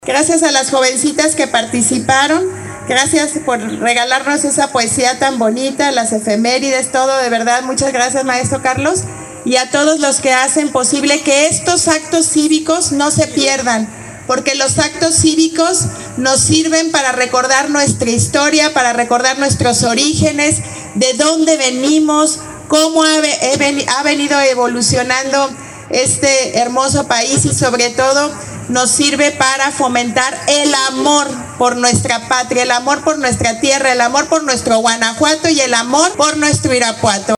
Gracias a las jovencitas que participaron, gracias por regalarnos esa poesía tan bonita, las efemérides, todo, de verdad, muchas gracias, maestro Carlos, y a todos los que hacen posible que estos actos cívicos no se pierdan, porque los actos cívicos nos sirven para recordar nuestra historia, para recordar nuestros orígenes, de dónde venimos, cómo ha venido evolucionando este hermoso país y sobre todo nos sirve para fomentar el amor por nuestra patria, el amor por nuestra tierra, el amor por nuestro Guanajuato y el amor por nuestro Irapuato.